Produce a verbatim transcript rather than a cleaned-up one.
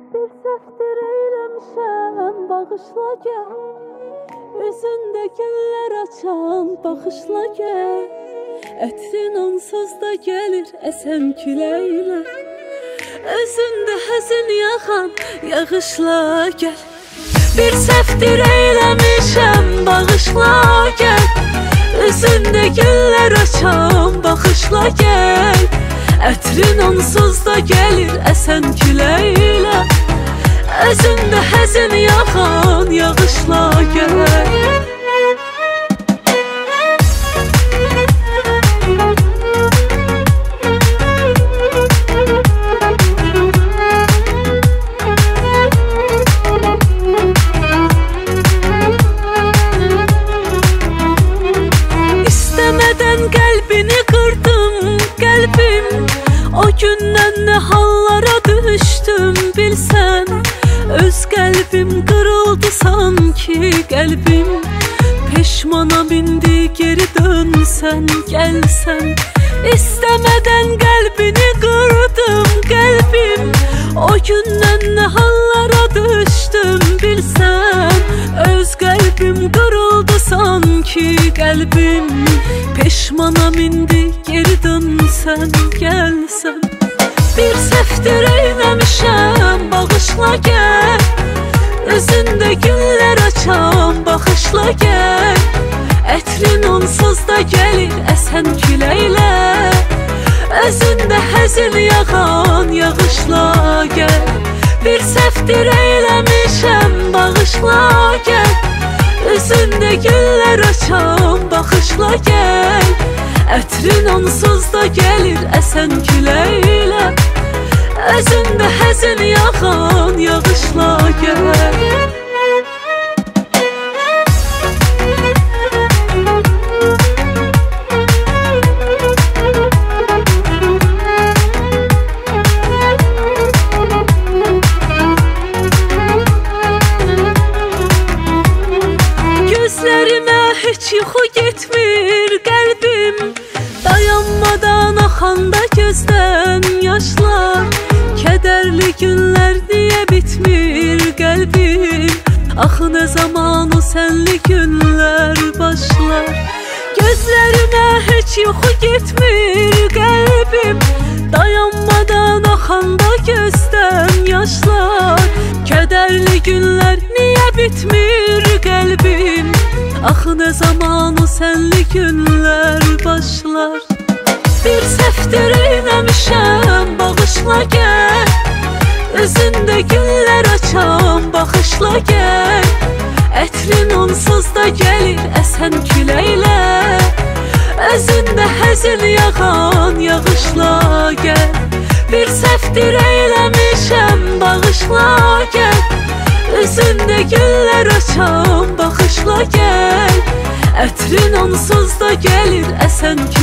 Bir səhvdir eyləmişəm, bağışla gəl. Üzündə güllər açan, bağışla gəl. Ətrin onsuz da gəlir əsən küləklə. Özündə həzin yaxan, yağışla gəl. Bir səhvdir eyləmişəm, bağışla gəl. Üzündə güllər açan, bağışla gəl. Ətrin onsuz da gəlir əsən küləklə. Özündə həzin yaxan, yağışla gəl. İstəmədən qəlbini qırdım, qəlbim. O gündən nə hallara düşdüm bilsən. Öz qəlbim qırıldı sanki qəlbim. Peşmanam indi geri dönsən, gəlsən. İstəmədən qəlbini qırdım, qəlbim. O gündən nə hallara düşdüm bilsən. Öz qəlbim qırıldı sanki qəlbim. Peşmanam indi geri dönsən, gəlsən. Bir səhvdir eyləmişəm, bağışla gəl. Üzündə güllər açan, bağışla gəl. Ətrin onsuz da gəlir əsən küləklə. Özündə həzin yaxan, yağışla gəl. Bir səhvdir eyləmişəm, bağışla gəl. Üzündə güllər açan, bağışla gəl. Ətrin onsuz da gəlir əsən küləklə. Özündə həzin yaxan, yağışla gəl. Gözlərimə heç yuxu getmir qəlbim. Dayanmadan axanda gözdən yaşlar. Kədərli günlər niyə bitmir qəlbim. Axı nə zaman o sənli günlər başlar. Gözlərimə heç yuxu getmir qəlbim. Dayanmadan axanda gözdən yaşlar. Kədərli günlər niyə bitmir qəlbim. Axı nə zaman o sənli günlər başlar. Bir səhvdir eyləmişəm, bağışla gəl. Üzündə güllər açan, bağışla gəl. Ətrin onsuz da gəlir əsən küləklə. Özündə həzin yaxan, yağışla gəl. Bir səhvdir eyləmişəm, bağışla gəl. Üzündə güllər açan, bağışla gəl. Ətrin onsuz da gəlir əsən